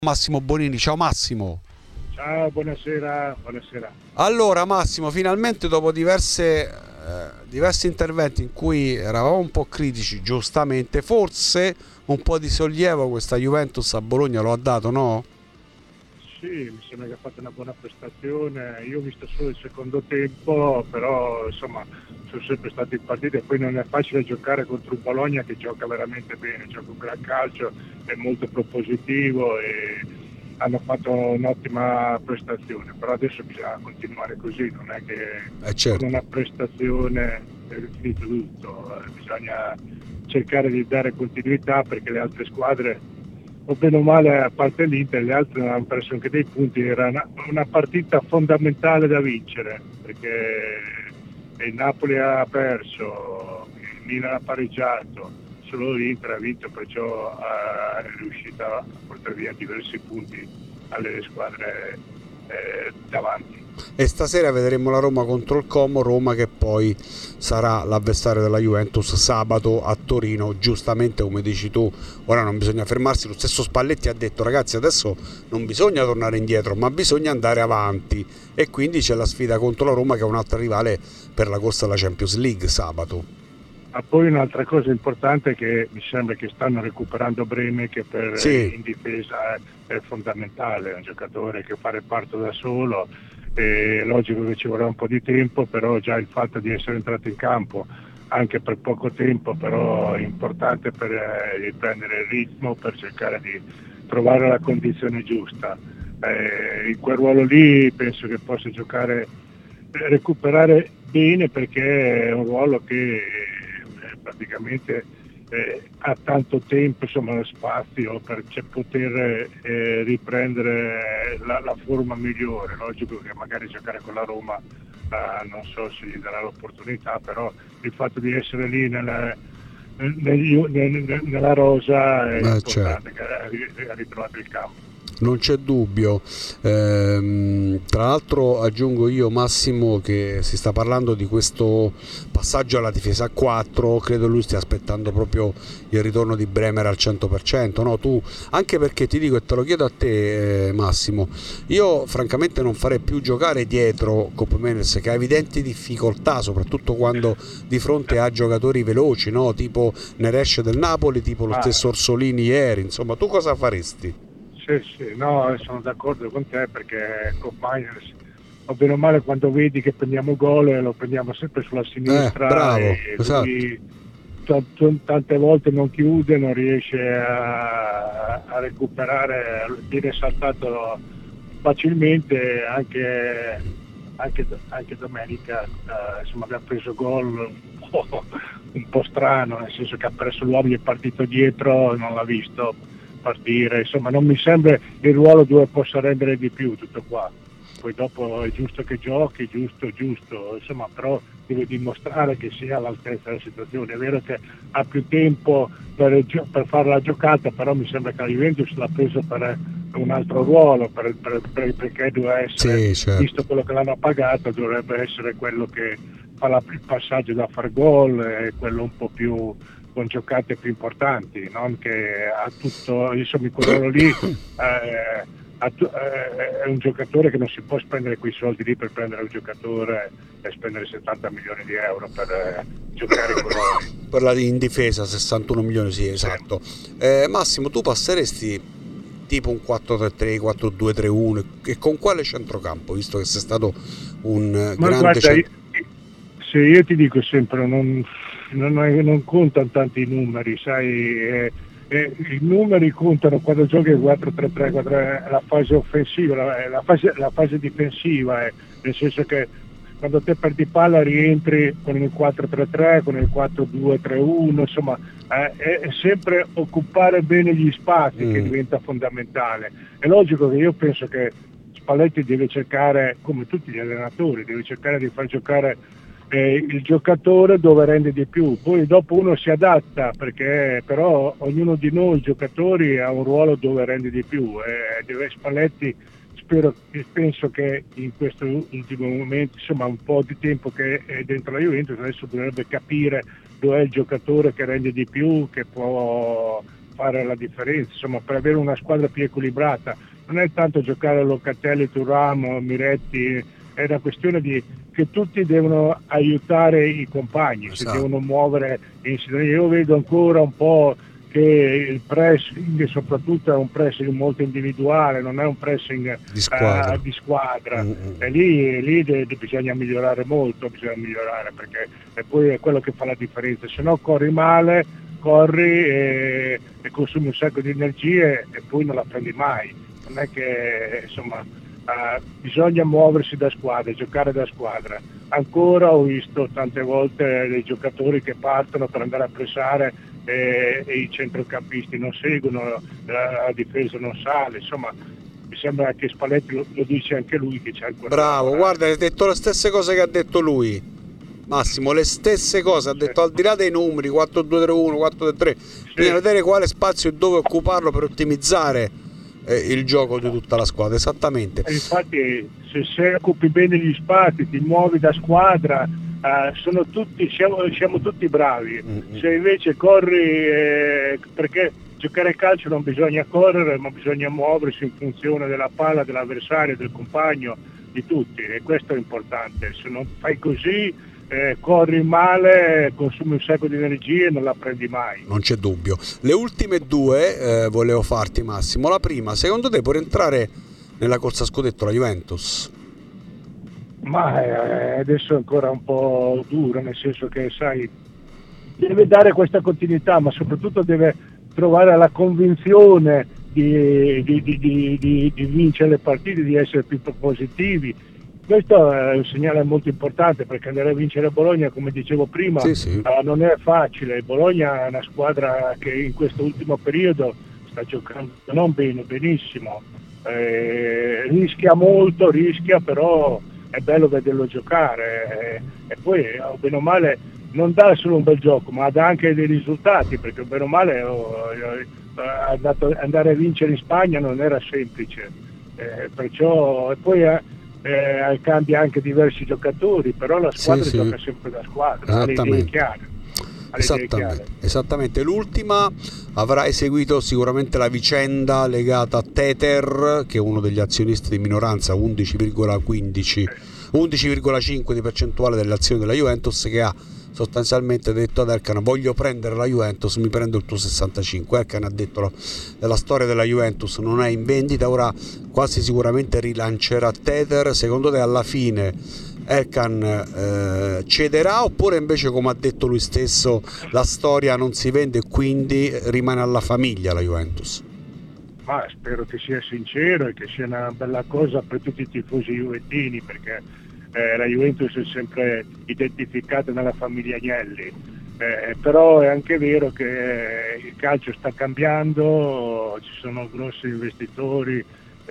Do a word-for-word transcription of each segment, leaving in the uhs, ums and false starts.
Massimo Bonini. Ciao Massimo. Ciao, buonasera, buonasera. Allora Massimo, finalmente dopo diverse, eh, diversi interventi in cui eravamo un po' critici, giustamente, forse un po' di sollievo questa Juventus a Bologna lo ha dato, no? Sì, mi sembra che ha fatto una buona prestazione. Io ho visto solo il secondo tempo, però insomma sono sempre stati partiti e poi non è facile giocare contro un Bologna che gioca veramente bene, gioca un gran calcio, è molto propositivo e hanno fatto un'ottima prestazione, però adesso bisogna continuare così, non è che Eh con certo. una prestazione è finito tutto, eh, bisogna cercare di dare continuità perché le altre squadre o bene o male, a parte l'Inter, le altre hanno preso anche dei punti, era una, una partita fondamentale da vincere, perché il Napoli ha perso, il Milan ha pareggiato, solo l'Inter ha vinto, perciò è riuscita a portare via diversi punti alle squadre eh, davanti. E stasera vedremo la Roma contro il Como, Roma che poi sarà l'avversario della Juventus sabato a Torino, giustamente come dici tu, ora non bisogna fermarsi, lo stesso Spalletti ha detto ragazzi adesso non bisogna tornare indietro ma bisogna andare avanti e quindi c'è la sfida contro la Roma che è un'altra rivale per la corsa alla Champions League sabato. Ma poi un'altra cosa importante è che mi sembra che stanno recuperando Breme che per, Sì, in difesa è, è fondamentale, è un giocatore che fa reparto da solo, è logico che ci vorrà un po' di tempo, però già il fatto di essere entrato in campo anche per poco tempo però è importante per eh, riprendere il ritmo, per cercare di trovare la condizione giusta. Eh, in quel ruolo lì penso che possa giocare, recuperare bene perché è un ruolo che eh, praticamente eh, ha tanto tempo, insomma lo spazio per cioè, poter eh, riprendere la, la forma migliore. Logico che magari giocare con la Roma eh, non so se gli darà l'opportunità, però il fatto di essere lì nella, nel, nel, nella rosa è eh, importante, certo. che ha ritrovato il campo. Non c'è dubbio. Ehm, tra l'altro aggiungo io Massimo che si sta parlando di questo passaggio alla difesa a quattro, credo lui stia aspettando proprio il ritorno di Bremer al cento per cento, no? Tu, anche perché ti dico e te lo chiedo a te eh, Massimo, io francamente non farei più giocare dietro Coppa Mendes che ha evidenti difficoltà, soprattutto quando di fronte a giocatori veloci, no? Tipo Neres del Napoli, tipo lo Ma stesso Orsolini ieri, insomma tu cosa faresti? sì, sì, no, sono d'accordo con te perché con Miners, o bene o male, quando vedi che prendiamo gol lo prendiamo sempre sulla Eh, sinistra bravo, e esatto. lui t- t- tante volte non chiude, non riesce a, a recuperare, viene saltato facilmente anche, anche, anche domenica, eh, insomma abbiamo preso gol un po', un po' strano, nel senso che ha perso l'uomo, gli è partito dietro, non l'ha visto partire, insomma non mi sembra il ruolo dove possa rendere di più, tutto qua. Poi dopo è giusto che giochi, giusto, giusto, insomma però deve dimostrare che sia all'altezza della situazione. È vero che ha più tempo per, per fare la giocata, però mi sembra che la Juventus l'ha preso per un altro ruolo, per, per, per, perché doveva essere, Sì, certo. visto quello che l'hanno pagato, dovrebbe essere quello che fa la, il passaggio da far gol, e quello un po' più con giocate più importanti, non che ha tutto, insomma in quel ruolo lì eh, ha, eh, è un giocatore che non si può spendere quei soldi lì per prendere un giocatore e spendere settanta milioni di euro per eh, giocare in quel ruolo lì. Per la in difesa sessantuno milioni, sì, Sì. esatto. Eh, Massimo, tu passeresti tipo un quattro tre tre, quattro due tre uno e con quale centrocampo, visto che sei stato un eh, Ma grande guarda, io, centro... se io ti dico sempre, non, non, è- non contano tanti numeri, sai, eh, eh, i numeri contano quando giochi quattro tre tre, quattro, eh, la fase offensiva, la, eh, la fase, la fase difensiva, eh, nel senso che quando te perdi palla rientri con il quattro tre tre, con il quattro due tre uno, insomma, eh, è, è sempre occupare bene gli spazi che Mm, diventa fondamentale. È logico che io penso che Spalletti deve cercare, come tutti gli allenatori, deve cercare di far giocare eh, il giocatore dove rende di più, poi dopo uno si adatta, perché però ognuno di noi giocatori ha un ruolo dove rende di più, eh, deve Spalletti, spero, penso che in questo ultimo momento, insomma un po' di tempo che è dentro la Juventus, adesso dovrebbe capire dov'è il giocatore che rende di più, che può fare la differenza, insomma, per avere una squadra più equilibrata. Non è tanto giocare a Locatelli, Thuram, Miretti, è una questione di che tutti devono aiutare i compagni, esatto. Si devono muovere in sintonia. Io vedo ancora un po' che il pressing soprattutto è un pressing molto individuale, non è un pressing di squadra, uh, di squadra. Mm-hmm. E lì, lì de- de- bisogna migliorare molto, bisogna migliorare perché e poi è quello che fa la differenza, se no corri male, corri e, e consumi un sacco di energie e poi non la prendi mai. Non è che insomma uh, bisogna muoversi da squadra, giocare da squadra. Ancora ho visto tante volte dei giocatori che partono per andare a pressare e, e i centrocampisti non seguono, la, la difesa non sale, insomma mi sembra che Spalletti lo, lo dice anche lui che c'è ancora. Bravo, guarda, hai detto le stesse cose che ha detto lui, Massimo, le stesse cose, ha detto, sì. Al di là dei numeri quattro due tre uno, quattro tre tre, sì. Bisogna vedere quale spazio e dove occuparlo per ottimizzare eh, il gioco di tutta la squadra, esattamente. E infatti se, se occupi bene gli spazi, ti muovi da squadra, Uh, sono tutti, siamo, siamo tutti bravi. Mm-hmm. Se invece corri, eh, perché giocare a calcio non bisogna correre, ma bisogna muoversi in funzione della palla, dell'avversario, del compagno, di tutti, e questo è importante. Se non fai così, eh, corri male, consumi un sacco di energie e non la prendi mai. Non c'è dubbio. Le ultime due eh, volevo farti, Massimo. La prima, secondo te può entrare nella corsa scudetto la Juventus? Ma eh, adesso è ancora un po' duro, nel senso che sai, deve dare questa continuità, ma soprattutto deve trovare la convinzione di, di, di, di, di, di vincere le partite, di essere più propositivi. Questo è un segnale molto importante, perché andare a vincere Bologna, come dicevo prima, sì, sì. Eh, non è facile. Bologna è una squadra che in questo ultimo periodo sta giocando non bene, benissimo, eh, rischia molto, rischia però è bello vederlo giocare e, e poi bene o male non dà solo un bel gioco, ma dà anche dei risultati, perché bene o male oh, oh, andato, andare a vincere in Spagna non era semplice, eh, perciò e poi eh, cambia anche diversi giocatori, però la squadra sì, gioca sì. sempre da squadra, ha le idee chiare. Esattamente, esattamente. L'ultima, avrai seguito sicuramente la vicenda legata a Tether, che è uno degli azionisti di minoranza, undici virgola quindici undici virgola cinque di percentuale delle azioni della Juventus, che ha sostanzialmente detto ad Erkan: voglio prendere la Juventus, mi prendo il tuo sessantacinque. Erkan ha detto: la storia della Juventus non è in vendita, ora quasi sicuramente rilancerà Tether. Secondo te alla fine Erkan eh, cederà, oppure invece, come ha detto lui stesso, la storia non si vende e quindi rimane alla famiglia la Juventus? Ma spero che sia sincero e che sia una bella cosa per tutti i tifosi juventini, perché eh, la Juventus è sempre identificata nella famiglia Agnelli, eh, però è anche vero che il calcio sta cambiando, ci sono grossi investitori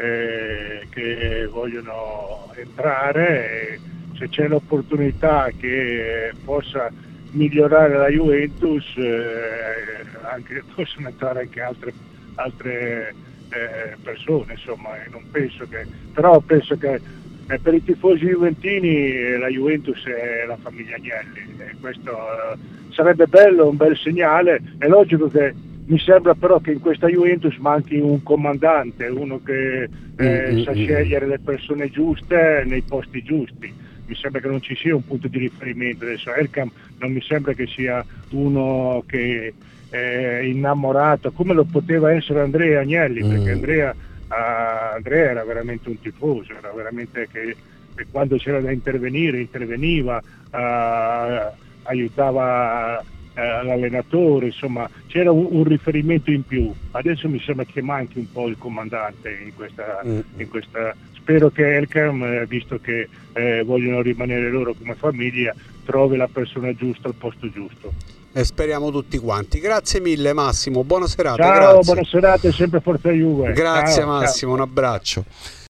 eh, che vogliono entrare e se c'è l'opportunità che possa migliorare la Juventus, eh, anche, possono entrare anche altre, altre eh, persone, insomma, e non penso che, però penso che eh, per i tifosi juventini eh, la Juventus è la famiglia Agnelli, e questo eh, sarebbe bello, un bel segnale. È logico che mi sembra però che in questa Juventus manchi un comandante, uno che eh, mm-hmm. sa scegliere le persone giuste nei posti giusti. Mi sembra che non ci sia un punto di riferimento. Adesso Erkan non mi sembra che sia uno che è innamorato, come lo poteva essere Andrea Agnelli, mm. perché Andrea, uh, Andrea era veramente un tifoso, era veramente che, che quando c'era da intervenire, interveniva, uh, aiutava uh, l'allenatore, insomma c'era un, un riferimento in più. Adesso mi sembra che manchi un po' il comandante in questa... Mm. In questa Spero che Erkan, visto che eh, vogliono rimanere loro come famiglia, trovi la persona giusta al posto giusto. E speriamo tutti quanti. Grazie mille Massimo, buona serata. Ciao, grazie. Buona serata e sempre Forza Juve. Grazie ciao, Massimo, ciao. Un abbraccio.